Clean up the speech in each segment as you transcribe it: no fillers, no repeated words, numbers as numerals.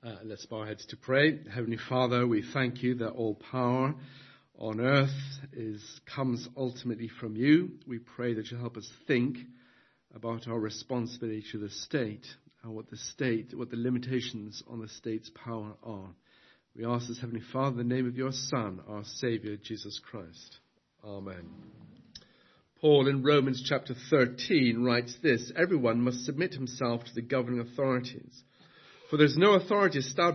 Let's bow our heads to pray. Heavenly Father, we thank you that all power on earth comes ultimately from you. We pray that you help us think about our responsibility to the state and what the limitations on the state's power are. We ask this, Heavenly Father, in the name of your Son, our Saviour, Jesus Christ. Amen. Paul in Romans chapter 13 writes this: everyone must submit himself to the governing authorities. For there is no authority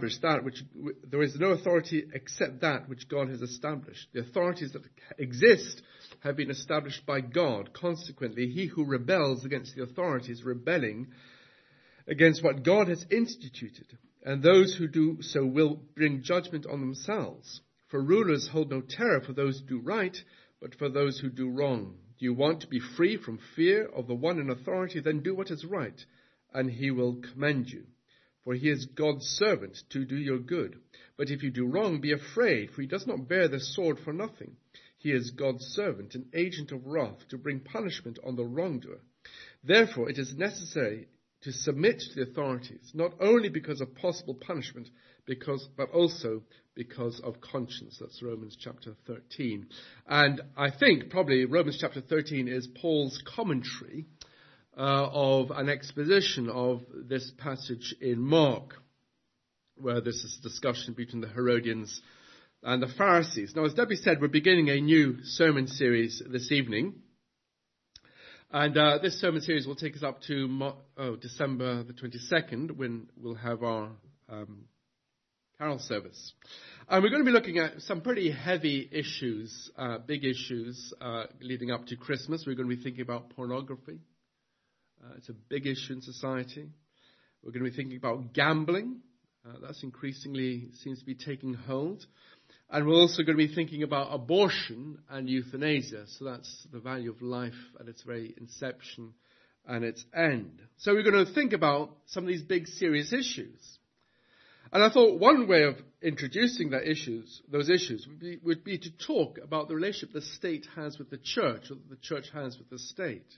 except that which God has established. The authorities that exist have been established by God. Consequently, he who rebels against the authorities, rebelling against what God has instituted, and those who do so will bring judgment on themselves. For rulers hold no terror for those who do right, but for those who do wrong. Do you want to be free from fear of the one in authority? Then do what is right, and he will commend you. For he is God's servant to do your good. But if you do wrong, be afraid, for he does not bear the sword for nothing. He is God's servant, an agent of wrath, to bring punishment on the wrongdoer. Therefore, it is necessary to submit to the authorities, not only because of possible punishment, but also because of conscience. That's Romans chapter 13. And I think probably Romans chapter 13 is Paul's commentary of an exposition of this passage in Mark, where this is a discussion between the Herodians and the Pharisees. Now, as Debbie said, we're beginning a new sermon series this evening. And this sermon series will take us up to December the 22nd, when we'll have our carol service. And we're going to be looking at some pretty heavy issues, big issues, leading up to Christmas. We're going to be thinking about pornography. It's a big issue in society. We're going to be thinking about gambling. That's increasingly seems to be taking hold. And we're also going to be thinking about abortion and euthanasia. So that's the value of life at its very inception and its end. So we're going to think about some of these big, serious issues. And I thought one way of introducing those issues would be to talk about the relationship the state has with the church, or the church has with the state.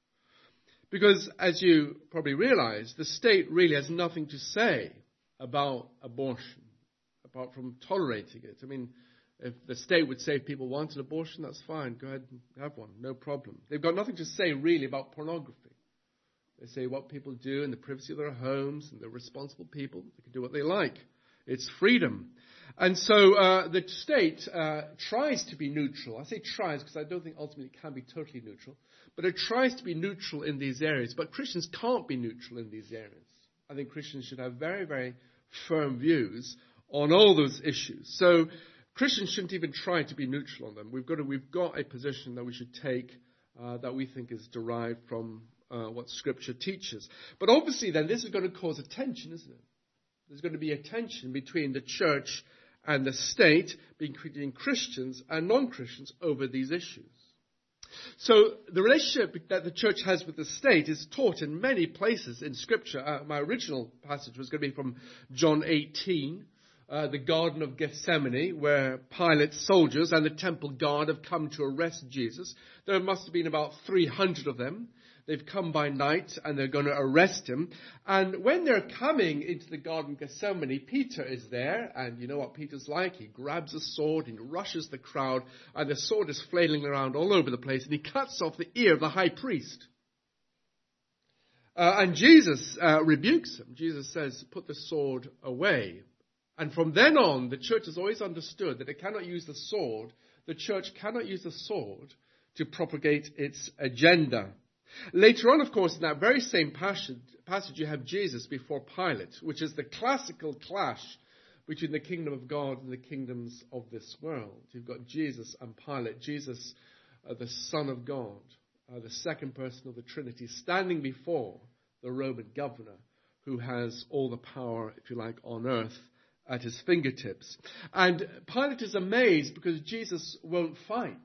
Because, as you probably realize, the state really has nothing to say about abortion, apart from tolerating it. I mean, if the state would say if people want an abortion, that's fine. Go ahead and have one. No problem. They've got nothing to say really about pornography. They say what people do in the privacy of their homes, and they're responsible people. They can do what they like. It's freedom. And so the state tries to be neutral. I say tries because I don't think ultimately it can be totally neutral. But it tries to be neutral in these areas. But Christians can't be neutral in these areas. I think Christians should have very, very firm views on all those issues. So Christians shouldn't even try to be neutral on them. We've got a position that we should take that we think is derived from what Scripture teaches. But obviously then this is going to cause a tension, isn't it? There's going to be a tension between the church and the state, between Christians and non-Christians over these issues. So the relationship that the church has with the state is taught in many places in Scripture. My original passage was going to be from John 18, the Garden of Gethsemane, where Pilate's soldiers and the temple guard have come to arrest Jesus. There must have been about 300 of them. They've come by night and they're going to arrest him. And when they're coming into the Garden of Gethsemane, Peter is there. And you know what Peter's like. He grabs a sword and rushes the crowd. And the sword is flailing around all over the place. And he cuts off the ear of the high priest. And Jesus rebukes him. Jesus says, put the sword away. And from then on, the church has always understood that it cannot use the sword. The church cannot use the sword to propagate its agenda. Later on, of course, in that very same passage, you have Jesus before Pilate, which is the classical clash between the kingdom of God and the kingdoms of this world. You've got Jesus and Pilate, Jesus, the Son of God, the second person of the Trinity, standing before the Roman governor who has all the power, if you like, on earth at his fingertips. And Pilate is amazed because Jesus won't fight.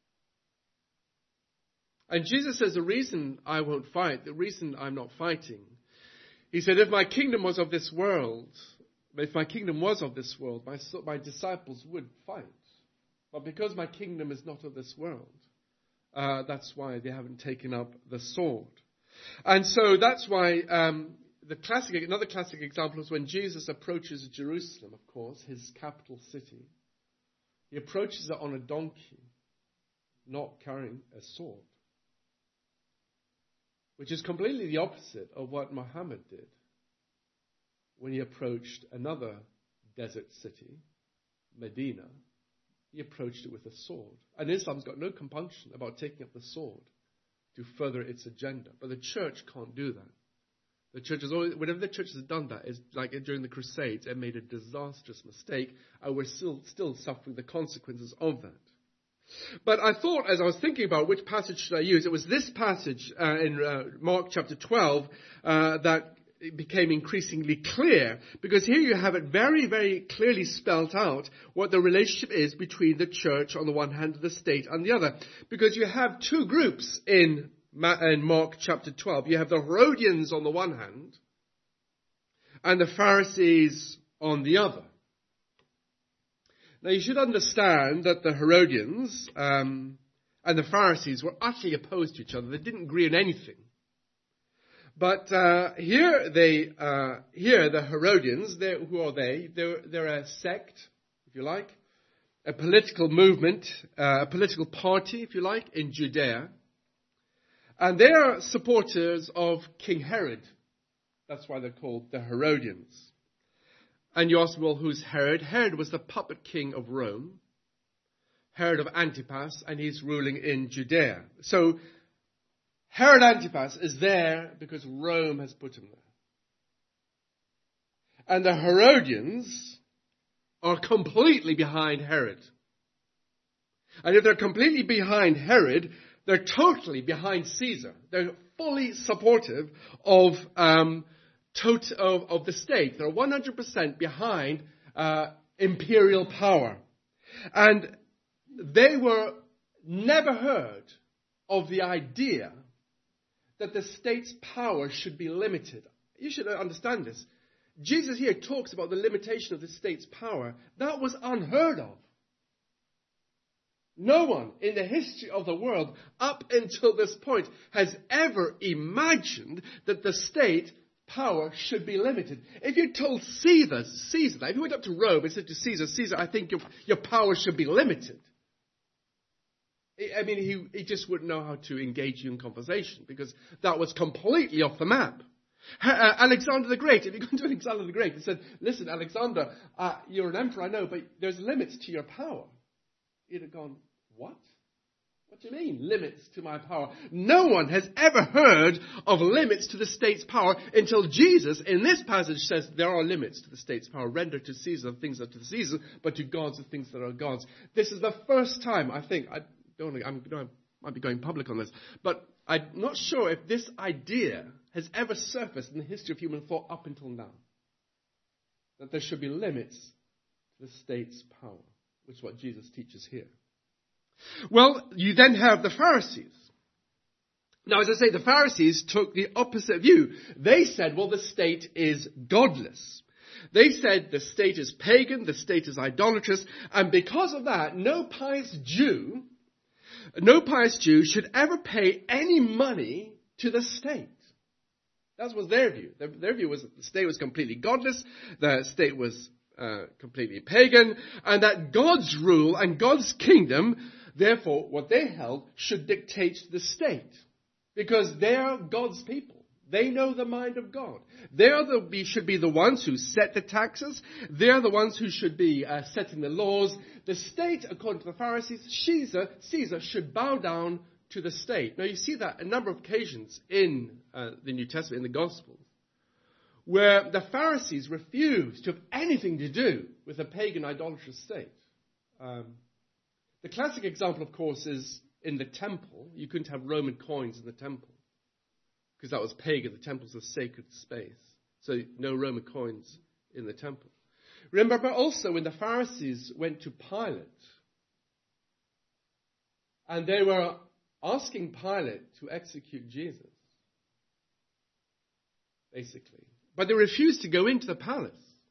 And Jesus says, the reason I won't fight, the reason I'm not fighting, he said, if my kingdom was of this world, my disciples would fight. But because my kingdom is not of this world, that's why they haven't taken up the sword. And so that's why Another classic example is when Jesus approaches Jerusalem, of course, his capital city. He approaches it on a donkey, not carrying a sword, which is completely the opposite of what Muhammad did when he approached another desert city, Medina. He approached it with a sword. And Islam's got no compunction about taking up the sword to further its agenda. But the church can't do that. The church has always, whenever the church has done that, it's like during the Crusades, it made a disastrous mistake, and we're still suffering the consequences of that. But I thought, as I was thinking about which passage should I use, it was this passage in Mark chapter 12 that became increasingly clear, because here you have it very, very clearly spelt out what the relationship is between the church on the one hand and the state on the other. Because you have two groups in Mark chapter 12. You have the Herodians on the one hand and the Pharisees on the other. Now you should understand that the Herodians and the Pharisees were utterly opposed to each other. They didn't agree on anything. But here the Herodians, who are they? They're a sect, if you like, a political movement, a political party, if you like, in Judea. And they are supporters of King Herod. That's why they're called the Herodians. And you ask, well, who's Herod? Herod was the puppet king of Rome, Herod of Antipas, and he's ruling in Judea. So Herod Antipas is there because Rome has put him there. And the Herodians are completely behind Herod. And if they're completely behind Herod, they're totally behind Caesar. They're fully supportive of the state. They're 100% behind imperial power. And they were never heard of the idea that the state's power should be limited. You should understand this. Jesus here talks about the limitation of the state's power. That was unheard of. No one in the history of the world up until this point has ever imagined that the state power should be limited. If you told Caesar, if you went up to Rome and said to Caesar, I think your power should be limited. I mean, he just wouldn't know how to engage you in conversation because that was completely off the map. Alexander the Great, if you go to Alexander the Great and said, listen, Alexander, you're an emperor, I know, but there's limits to your power. He'd have gone, what? What do you mean, limits to my power? No one has ever heard of limits to the state's power until Jesus, in this passage, says there are limits to the state's power. Render to Caesar the things that are to Caesar, but to God the things that are God's. This is the first time, I think, I might be going public on this, but I'm not sure if this idea has ever surfaced in the history of human thought up until now. That there should be limits to the state's power, which is what Jesus teaches here. Well, you then have the Pharisees. Now, as I say, the Pharisees took the opposite view. They said, well, the state is godless. They said the state is pagan, the state is idolatrous, and because of that, no pious Jew should ever pay any money to the state. That was their view. Their view was that the state was completely godless, the state was completely pagan, and that God's rule and God's kingdom, therefore, what they held, should dictate to the state. Because they are God's people. They know the mind of God. They should be the ones who set the taxes. They're the ones who should be setting the laws. The state, according to the Pharisees, Caesar should bow down to the state. Now you see that a number of occasions in the New Testament, in the Gospels, where the Pharisees refused to have anything to do with a pagan idolatrous state. The classic example, of course, is in the temple. You couldn't have Roman coins in the temple because that was pagan. The temple's a sacred space. So no Roman coins in the temple. Remember also when the Pharisees went to Pilate and they were asking Pilate to execute Jesus, basically. But they refused to go into the palace.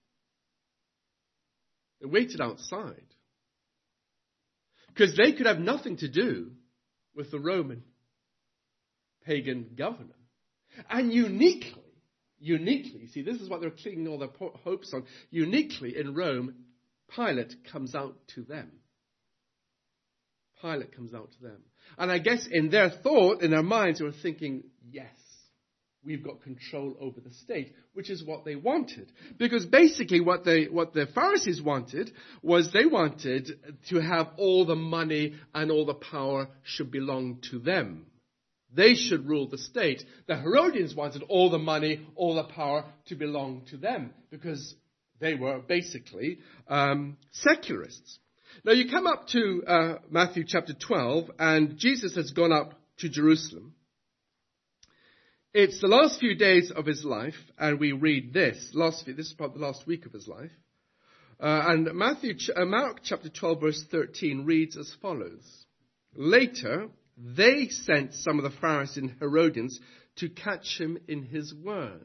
They waited outside. Because they could have nothing to do with the Roman pagan governor. And uniquely, uniquely, see, this is what they're clinging all their hopes on, uniquely in Rome, Pilate comes out to them. Pilate comes out to them. And I guess in their thought, in their minds, they were thinking, yes, we've got control over the state, which is what they wanted. Because basically what the Pharisees wanted was they wanted to have all the money and all the power should belong to them. They should rule the state. The Herodians wanted all the money, all the power to belong to them because they were basically secularists. Now you come up to Matthew chapter 12 and Jesus has gone up to Jerusalem. It's the last few days of his life, and we read this. This is probably the last week of his life. And Mark chapter 12, verse 13 reads as follows. Later, they sent some of the Pharisees and Herodians to catch him in his words.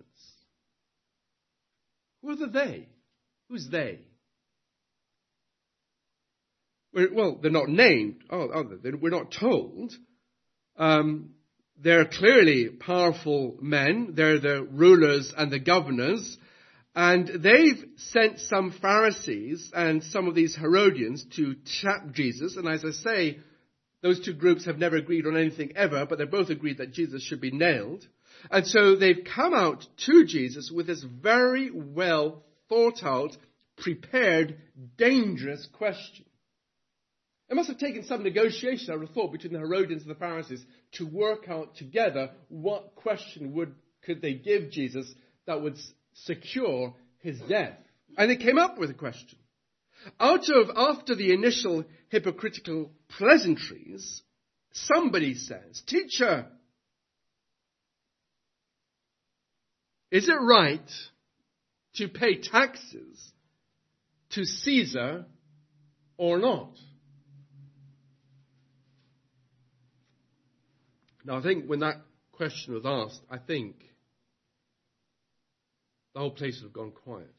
Who are the they? Who's they? Well, they're not named. We're not told. They're clearly powerful men. They're the rulers and the governors. And they've sent some Pharisees and some of these Herodians to trap Jesus. And as I say, those two groups have never agreed on anything ever, but they both agreed that Jesus should be nailed. And so they've come out to Jesus with this very well thought out, prepared, dangerous question. It must have taken some negotiation, I would have thought, between the Herodians and the Pharisees to work out together what question could they give Jesus that would secure his death. And they came up with a question. After the initial hypocritical pleasantries, somebody says, "Teacher, is it right to pay taxes to Caesar or not?" Now, I think when that question was asked, I think the whole place would have gone quiet.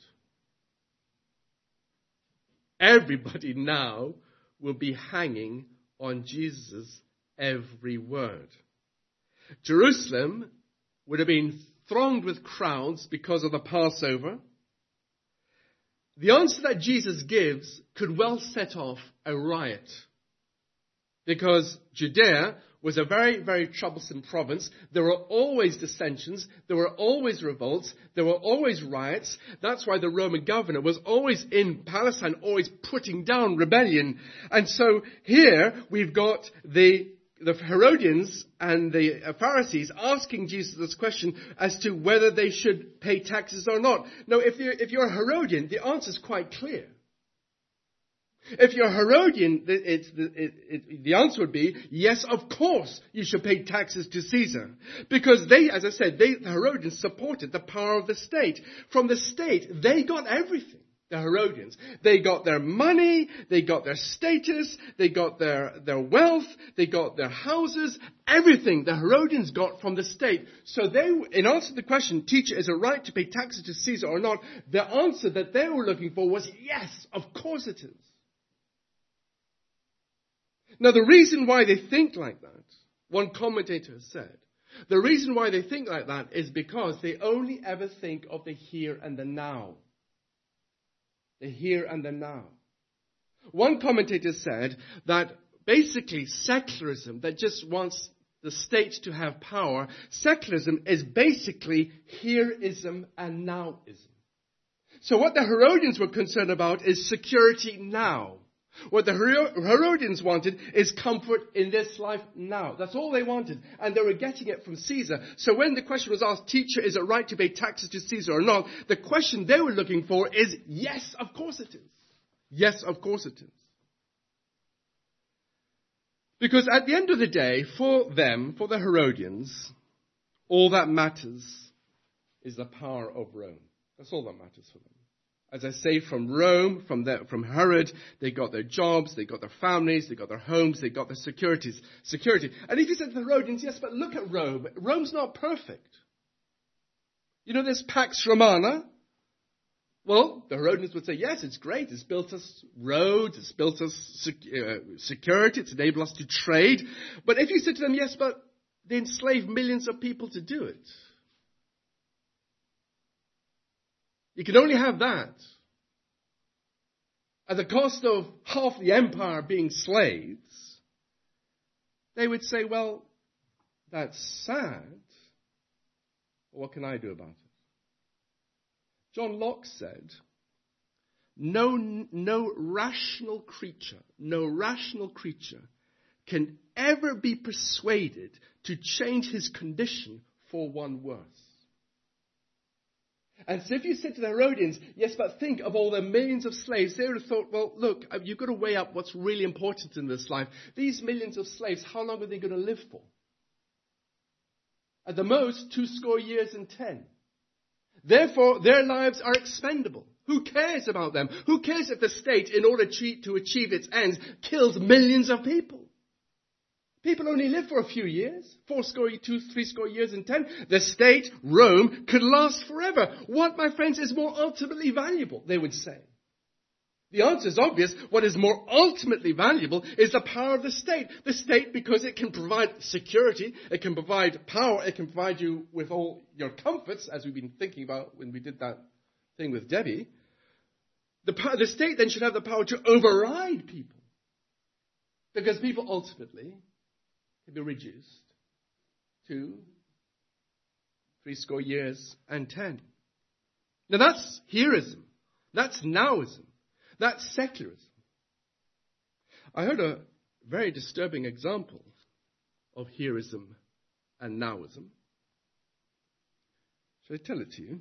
Everybody now will be hanging on Jesus' every word. Jerusalem would have been thronged with crowds because of the Passover. The answer that Jesus gives could well set off a riot, because Judea was a very, very troublesome province. There were always dissensions. There were always revolts. There were always riots. That's why the Roman governor was always in Palestine, always putting down rebellion. And so here we've got the Herodians and the Pharisees asking Jesus this question as to whether they should pay taxes or not. Now, if you're a Herodian, the answer is quite clear. If you're a Herodian, the answer would be, yes, of course, you should pay taxes to Caesar. Because they, as I said, the Herodians supported the power of the state. From the state, they got everything, the Herodians. They got their money, they got their status, they got their wealth, they got their houses, everything the Herodians got from the state. So they, in answer to the question, "Teacher, is it right to pay taxes to Caesar or not?" the answer that they were looking for was, yes, of course it is. Now, the reason why they think like that, one commentator has said, the reason why they think like that is because they only ever think of the here and the now. The here and the now. One commentator said that basically secularism that just wants the state to have power, secularism is basically hereism and nowism. So what the Herodians were concerned about is security now. What the Herodians wanted is comfort in this life now. That's all they wanted. And they were getting it from Caesar. So when the question was asked, "Teacher, is it right to pay taxes to Caesar or not?" the question they were looking for is, yes, of course it is. Yes, of course it is. Because at the end of the day, for them, for the Herodians, all that matters is the power of Rome. That's all that matters for them. As I say, from Rome, from Herod, they got their jobs, they got their families, they got their homes, they got their security. And if you said to the Herodians, "Yes, but look at Rome. Rome's not perfect. You know this Pax Romana?" Well, the Herodians would say, "Yes, it's great. It's built us roads, it's built us security, it's enabled us to trade." But if you said to them, "Yes, but they enslaved millions of people to do it," You can only have that. At the cost of half the empire being slaves, they would say, well, that's sad. What can I do about it? John Locke said, no rational creature can ever be persuaded to change his condition for one worse. And so if you said to the Herodians, yes, but think of all the millions of slaves, they would have thought, well, look, you've got to weigh up what's really important in this life. These millions of slaves, how long are they going to live for? At the most, 80 years and 10. Therefore, their lives are expendable. Who cares about them? Who cares if the state, in order to achieve its ends, kills millions of people? People only live for a few years, 80, 80 years and 10. The state, Rome, could last forever. What, my friends, is more ultimately valuable, they would say. The answer is obvious. What is more ultimately valuable is the power of the state. The state, because it can provide security, it can provide power, it can provide you with all your comforts, as we've been thinking about when we did that thing with Debbie. The state then should have the power to override people. Because people ultimately can be reduced to 80 years and 10. Now that's hereism. That's nowism. That's secularism. I heard a very disturbing example of hereism and nowism. Shall I tell it to you?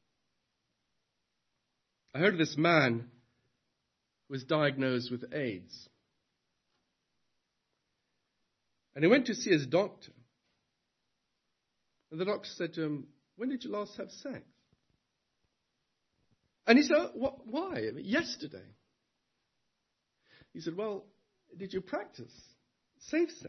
I heard of this man who was diagnosed with AIDS. And he went to see his doctor. And the doctor said to him, when did you last have sex? And he said, why? I mean, yesterday. He said, well, did you practice safe sex?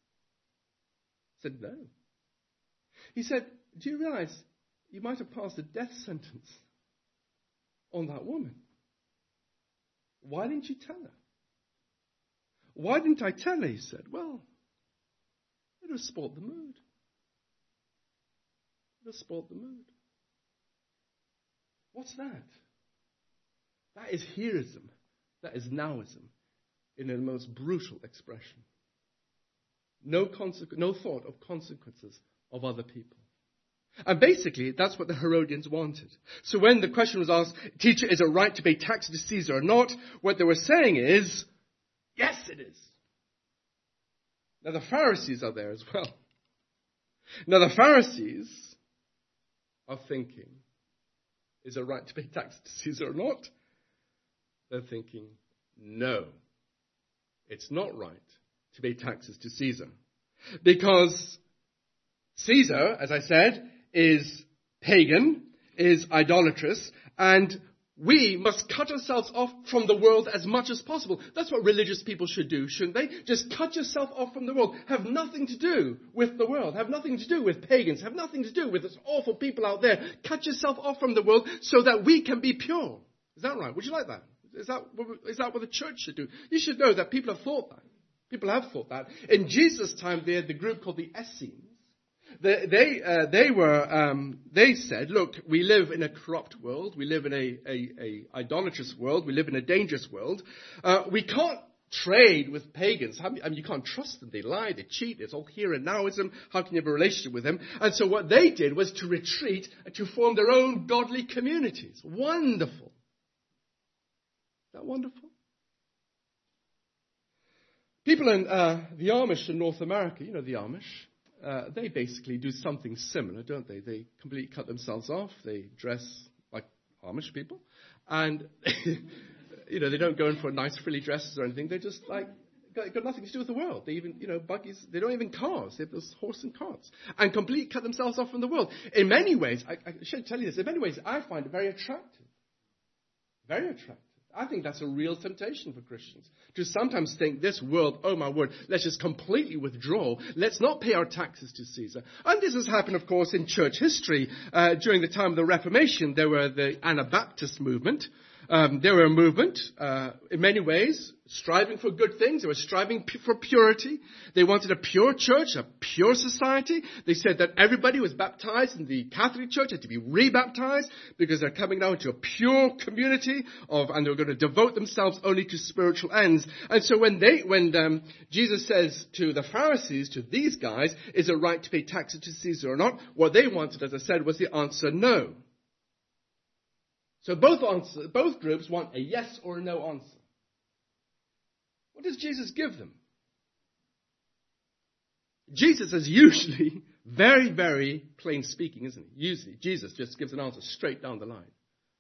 I said, no. He said, do you realize you might have passed a death sentence on that woman? Why didn't you tell her? Why didn't I tell her? He said, well, it would have spoiled the mood. It would have spoiled the mood. What's that? That is hereism. That is nowism in the most brutal expression. No thought of consequences of other people. And basically, that's what the Herodians wanted. So when the question was asked, teacher, is it right to pay tax to Caesar or not? What they were saying is, yes, it is. Now the Pharisees are there as well. Now the Pharisees are thinking, is it right to pay tax to Caesar or not? They're thinking, no, it's not right to pay taxes to Caesar. Because Caesar, as I said, is pagan, is idolatrous, and we must cut ourselves off from the world as much as possible. That's what religious people should do, shouldn't they? Just cut yourself off from the world. Have nothing to do with the world. Have nothing to do with pagans. Have nothing to do with those awful people out there. Cut yourself off from the world so that we can be pure. Is that right? Would you like that? Is that what the church should do? You should know that people have thought that. People have thought that. In Jesus' time, they had the group called the Essenes. They said, look, we live in a corrupt world. We live in a idolatrous world. We live in a dangerous world. We can't trade with pagans. I mean, you can't trust them. They lie, they cheat. It's all here and nowism. How can you have a relationship with them? And so what they did was to retreat and to form their own godly communities. Wonderful. Isn't that wonderful? People in the Amish in North America, you know the Amish, they basically do something similar, don't they? They completely cut themselves off. They dress like Amish people. And, they don't go in for nice frilly dresses or anything. They're just like, got nothing to do with the world. They even, buggies, they don't even cars. They have those horse and carts. And completely cut themselves off from the world. In many ways, I should tell you this, in many ways I find it very attractive. Very attractive. I think that's a real temptation for Christians to sometimes think this world, oh my word, let's just completely withdraw. Let's not pay our taxes to Caesar. And this has happened, of course, in church history. During the time of the Reformation, there were the Anabaptist movement. They were a movement, in many ways, striving for good things. They were striving for purity. They wanted a pure church, a pure society. They said that everybody was baptized in the Catholic Church had to be rebaptized because they're coming now into a pure community and they're going to devote themselves only to spiritual ends. And so when Jesus says to the Pharisees, to these guys, is it right to pay taxes to Caesar or not? What they wanted, as I said, was the answer no. So both groups want a yes or a no answer. What does Jesus give them? Jesus is usually very, very plain speaking, isn't he? Usually, Jesus just gives an answer straight down the line.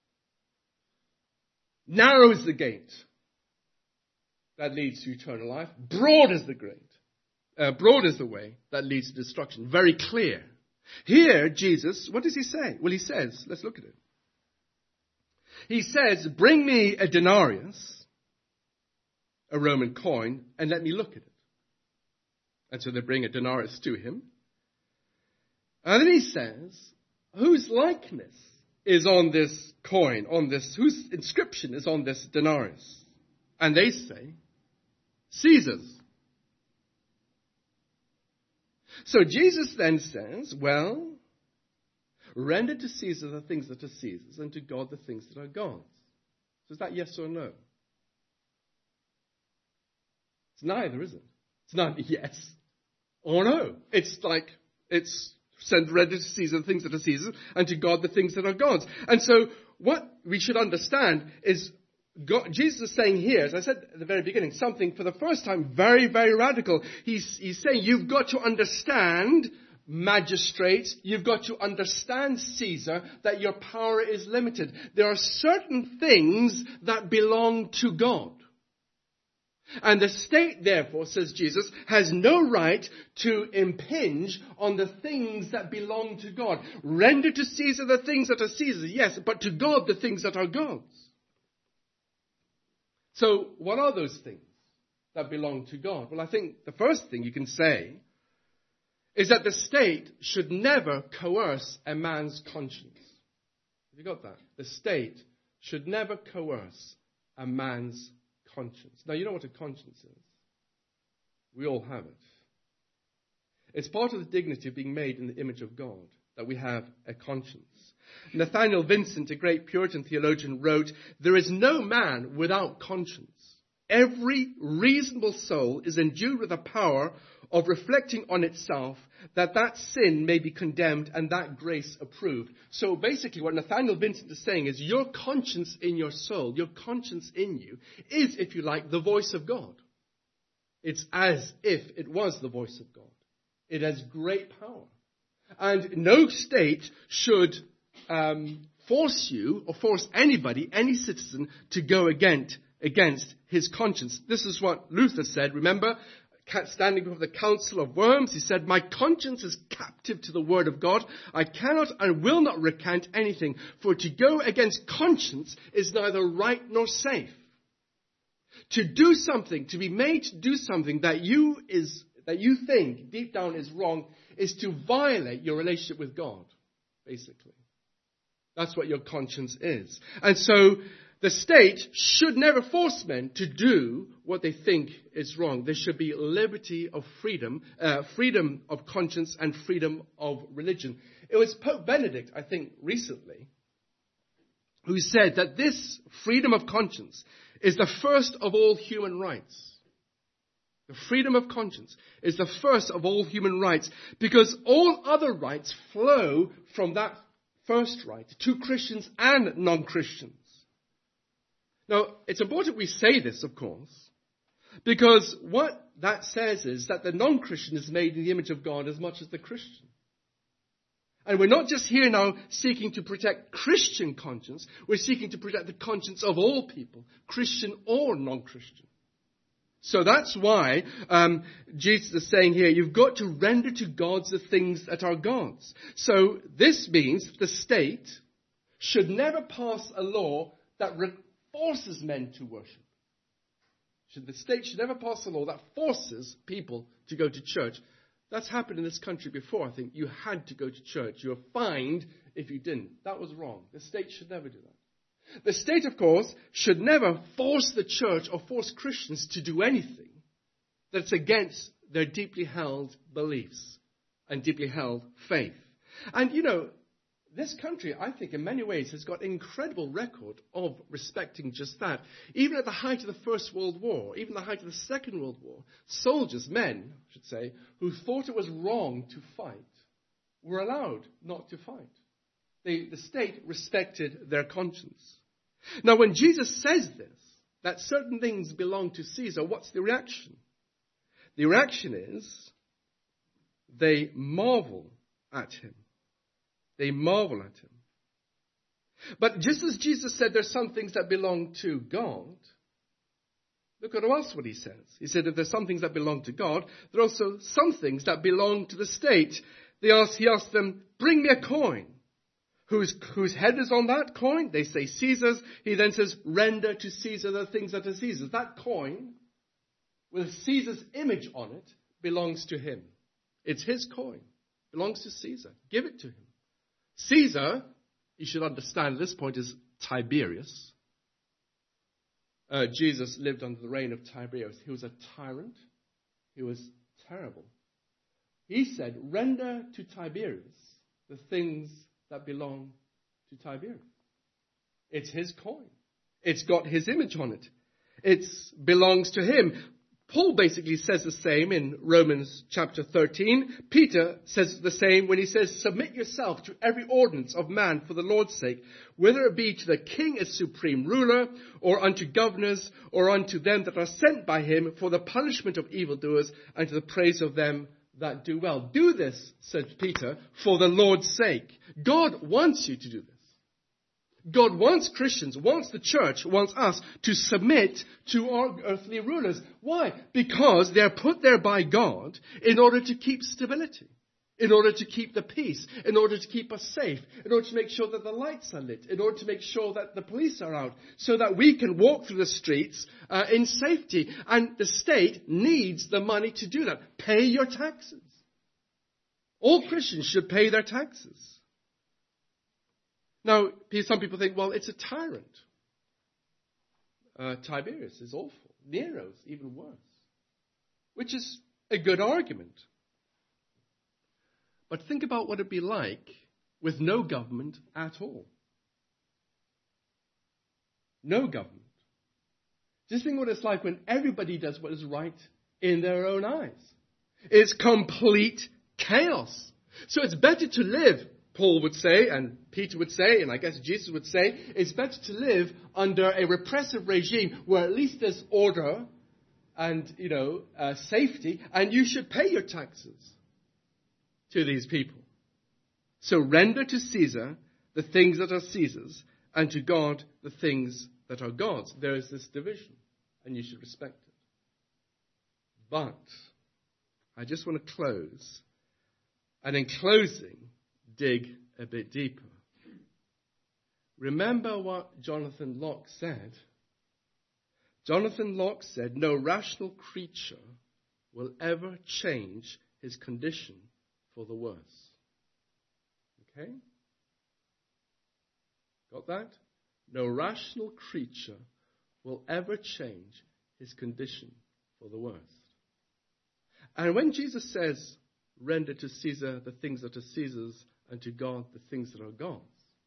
Narrow is the gate that leads to eternal life. Broad is the way that leads to destruction. Very clear. Here, Jesus, what does he say? Well, he says, let's look at it. He says, bring me a denarius, a Roman coin, and let me look at it. And so they bring a denarius to him. And then he says, whose likeness is on this coin, whose inscription is on this denarius? And they say, Caesar's. So Jesus then says, well, render to Caesar the things that are Caesar's and to God the things that are God's. So is that yes or no? It's neither, is it? It's neither yes or no. It's render to Caesar the things that are Caesar's and to God the things that are God's. And so what we should understand is Jesus is saying here, as I said at the very beginning, something for the first time very, very radical. He's saying you've got to understand, magistrates, you've got to understand, Caesar, that your power is limited. There are certain things that belong to God. And the state, therefore, says Jesus, has no right to impinge on the things that belong to God. Render to Caesar the things that are Caesar's, yes, but to God the things that are God's. So what are those things that belong to God? Well, I think the first thing you can say is that the state should never coerce a man's conscience. Have you got that? The state should never coerce a man's conscience. Now, you know what a conscience is. We all have it. It's part of the dignity of being made in the image of God that we have a conscience. Nathaniel Vincent, a great Puritan theologian, wrote, "There is no man without conscience. Every reasonable soul is endued with the power of reflecting on itself that sin may be condemned and that grace approved." So basically what Nathaniel Vincent is saying is your conscience in your soul, your conscience in you, is, if you like, the voice of God. It's as if it was the voice of God. It has great power. And no state should force you or force anybody, any citizen, to go against his conscience. This is what Luther said. Remember, standing before the Council of Worms, he said, "My conscience is captive to the word of God. I cannot and will not recant anything, for to go against conscience is neither right nor safe." To do something, to be made to do something that you think deep down is wrong, is to violate your relationship with God, basically. That's what your conscience is. And so the state should never force men to do what they think is wrong. There should be liberty of freedom, freedom of conscience and freedom of religion. It was Pope Benedict, I think, recently, who said that this freedom of conscience is the first of all human rights. The freedom of conscience is the first of all human rights because all other rights flow from that first right to Christians and non-Christians. Now, it's important we say this, of course, because what that says is that the non-Christian is made in the image of God as much as the Christian. And we're not just here now seeking to protect Christian conscience, we're seeking to protect the conscience of all people, Christian or non-Christian. So that's why Jesus is saying here, you've got to render to God the things that are God's. So this means the state should never pass a law that forces men to worship. The state should never pass a law that forces people to go to church. That's happened in this country before, I think. You had to go to church. You were fined if you didn't. That was wrong. The state should never do that. The state, of course, should never force the church or force Christians to do anything that's against their deeply held beliefs and deeply held faith. And, this country, I think, in many ways has got an incredible record of respecting just that. Even at the height of the First World War, even the height of the Second World War, soldiers, men, I should say, who thought it was wrong to fight, were allowed not to fight. The state respected their conscience. Now, when Jesus says this, that certain things belong to Caesar, what's the reaction? The reaction is they marvel at him. They marvel at him. But just as Jesus said there's some things that belong to God, look at what he says. He said if there's some things that belong to God, there are also some things that belong to the state. He asked them, bring me a coin. Whose head is on that coin? They say Caesar's. He then says, render to Caesar the things that are Caesar's. That coin, with Caesar's image on it, belongs to him. It's his coin. It belongs to Caesar. Give it to him. Caesar, you should understand at this point, is Tiberius. Jesus lived under the reign of Tiberius. He was a tyrant. He was terrible. He said, render to Tiberius the things that belong to Tiberius. It's his coin. It's got his image on it. It belongs to him. Paul basically says the same in Romans chapter 13. Peter says the same when he says, submit yourself to every ordinance of man for the Lord's sake, whether it be to the king as supreme ruler, or unto governors, or unto them that are sent by him for the punishment of evildoers, and to the praise of them that do well. Do this, said Peter, for the Lord's sake. God wants you to do this. God wants Christians, wants the church, wants us to submit to our earthly rulers. Why? Because they're put there by God in order to keep stability, in order to keep the peace, in order to keep us safe, in order to make sure that the lights are lit, in order to make sure that the police are out, so that we can walk through the streets in safety. And the state needs the money to do that. Pay your taxes. All Christians should pay their taxes. Now, some people think, well, it's a tyrant. Tiberius is awful. Nero's even worse. Which is a good argument. But think about what it'd be like with no government at all. No government. Just think what it's like when everybody does what is right in their own eyes. It's complete chaos. So it's better to live, Paul would say, and Peter would say, and I guess Jesus would say, it's better to live under a repressive regime where at least there's order and, safety, and you should pay your taxes to these people. So render to Caesar the things that are Caesar's, and to God the things that are God's. There is this division, and you should respect it. But I just want to close, and in closing, dig a bit deeper. Remember what Jonathan Locke said. Jonathan Locke said, no rational creature will ever change his condition for the worse. Okay? Got that? No rational creature will ever change his condition for the worst. And when Jesus says, render to Caesar the things that are Caesar's, and to God the things that are God's,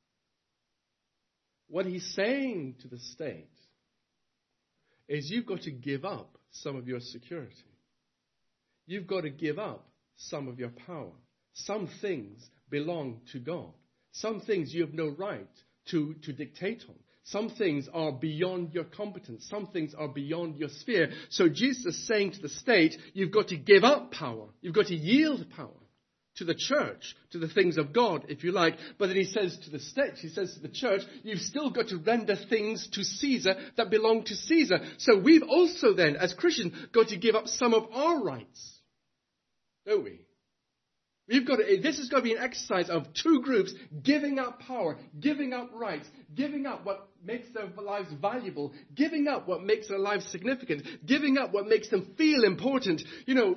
what he's saying to the state is you've got to give up some of your security. You've got to give up some of your power. Some things belong to God. Some things you have no right to dictate on. Some things are beyond your competence. Some things are beyond your sphere. So Jesus is saying to the state, you've got to give up power. You've got to yield power to the church, to the things of God, if you like. But then he says to the state, he says to the church, you've still got to render things to Caesar that belong to Caesar. So we've also then, as Christians, got to give up some of our rights, don't we? This is going to be an exercise of two groups giving up power, giving up rights, giving up what makes their lives valuable, giving up what makes their lives significant, giving up what makes them feel important.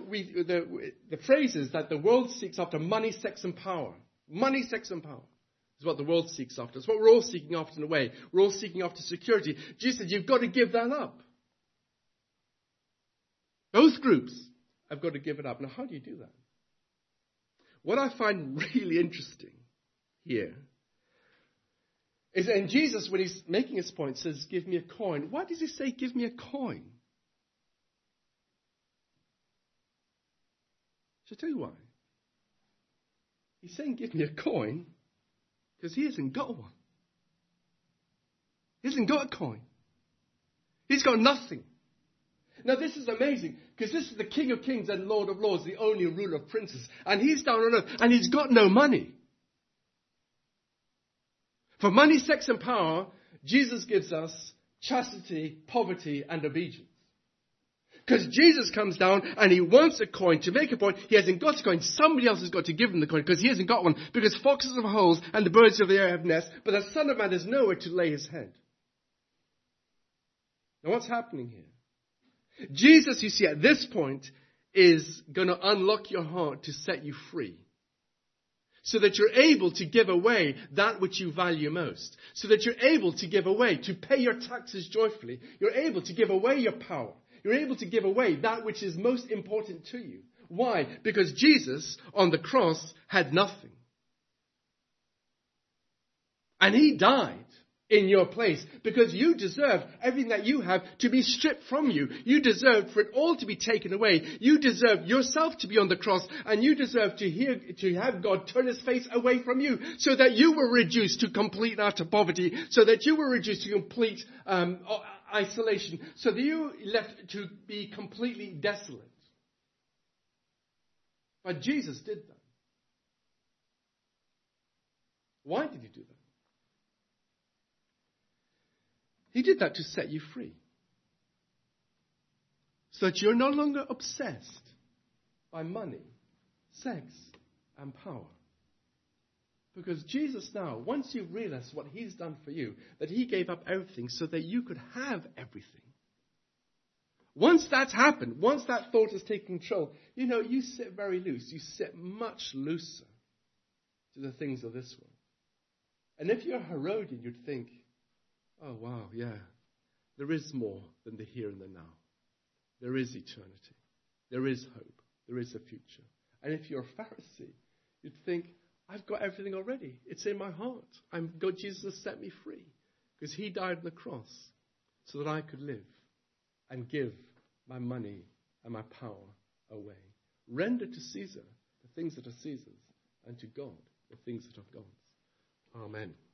The phrase is that the world seeks after money, sex, and power. Money, sex, and power. It's what the world seeks after. It's what we're all seeking after in a way. We're all seeking after security. Jesus said, you've got to give that up. Both groups have got to give it up. Now, how do you do that? What I find really interesting here is that in Jesus, when he's making his point, says, give me a coin. Why does he say, give me a coin? Shall I tell you why? He's saying, give me a coin, because he hasn't got one. He hasn't got a coin. He's got nothing. Now, this is amazing, because this is the King of Kings and Lord of Lords, the only ruler of princes. And he's down on earth, and he's got no money. For money, sex, and power, Jesus gives us chastity, poverty, and obedience. Because Jesus comes down and he wants a coin to make a point. He hasn't got a coin. Somebody else has got to give him the coin because he hasn't got one. Because foxes have holes and the birds of the air have nests. But the Son of Man has nowhere to lay his head. Now what's happening here? Jesus, you see, at this point is going to unlock your heart to set you free. So that you're able to give away that which you value most. So that you're able to give away, to pay your taxes joyfully. You're able to give away your power. You're able to give away that which is most important to you. Why? Because Jesus on the cross had nothing. And he died in your place because you deserve everything that you have to be stripped from you. You deserve for it all to be taken away. You deserve yourself to be on the cross, and you deserve to have God turn his face away from you so that you were reduced to complete and utter poverty, so that you were reduced to complete isolation, so that you left to be completely desolate. But Jesus did that. Why did he do that? He did that to set you free. So that you're no longer obsessed by money, sex, and power. Because Jesus now, once you realize what he's done for you, that he gave up everything so that you could have everything. Once that's happened, once that thought has taken control, you sit very loose. You sit much looser to the things of this world. And if you're Herodian, you'd think, oh, wow, yeah, there is more than the here and the now. There is eternity. There is hope. There is a future. And if you're a Pharisee, you'd think, I've got everything already. It's in my heart. God, Jesus has set me free because he died on the cross so that I could live and give my money and my power away. Render to Caesar the things that are Caesar's, and to God the things that are God's. Amen.